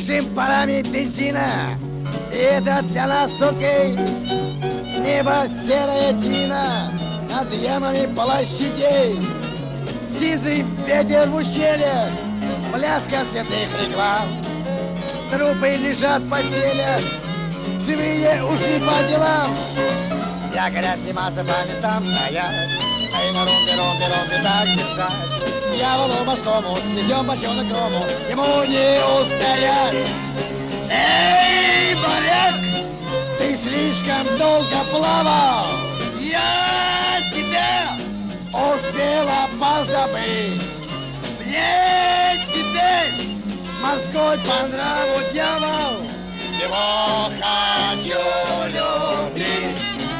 Дышим парами бензина, и это для нас окей. Небо серая тина над ямами площадей. Сизый ветер в ущелье, пляска цветных реклам. Трупы лежат в постелях, живые ушли по делам. С якоря сниматься по местам стоят, а и на румбе так держать. Дьяволу морскому свезем бочонок рому, ему не устоять. Эй, моряк, ты слишком долго плавал, я тебя успела позабыть. Мне теперь морской по нраву дьявол, его хочу любить.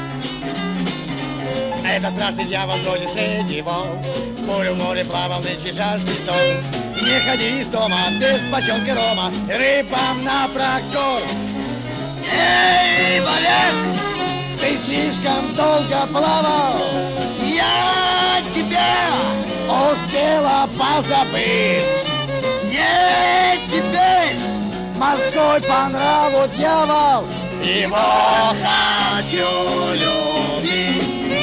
Это страшный дьявол, гонит третий волк, море в море плавал, нынче жаждет он. Не ходи из дома без бочонка рома, рыбам на прокор. Эй, моряк, ты слишком долго плавал, я тебя успела позабыть. Мне теперь морской по нраву дьявол, его хочу любить.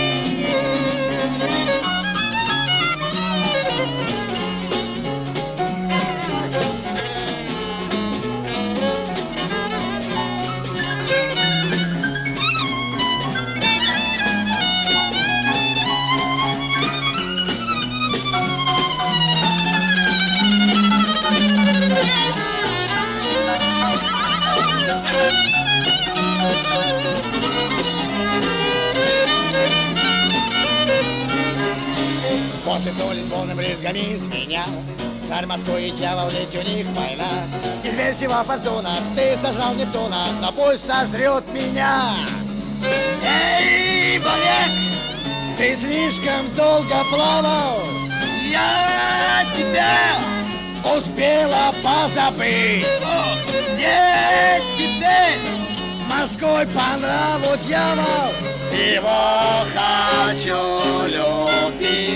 Посыпнулись волны брызгами из меня, царь морской и дьявол, ведь у них война. Измерщива фортуна, ты сожрал Нептуна, но пусть сожрет меня. Эй, моряк, ты слишком долго плавал, я тебя успела позабыть. Мне теперь морской по нраву дьявол, его хочу любить.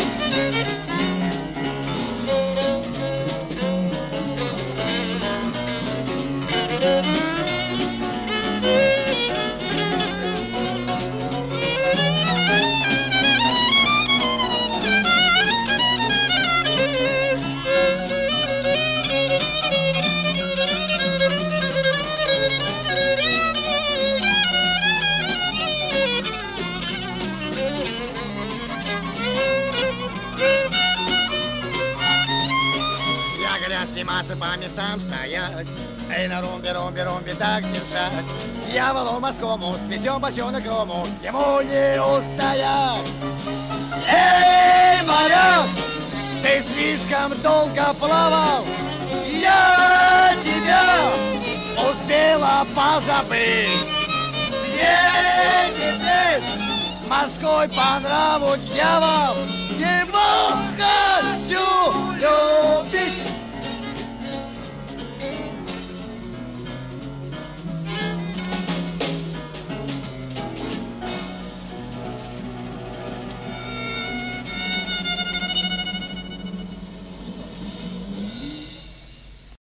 Сниматься по местам стоять, эй, на румбе так держать. Дьяволу морскому свезем бочонок рому, ему не устоять. Эй, моряк, ты слишком долго плавал, я тебя успела позабыть. Мне теперь морской по нраву дьявол, его хочу любить.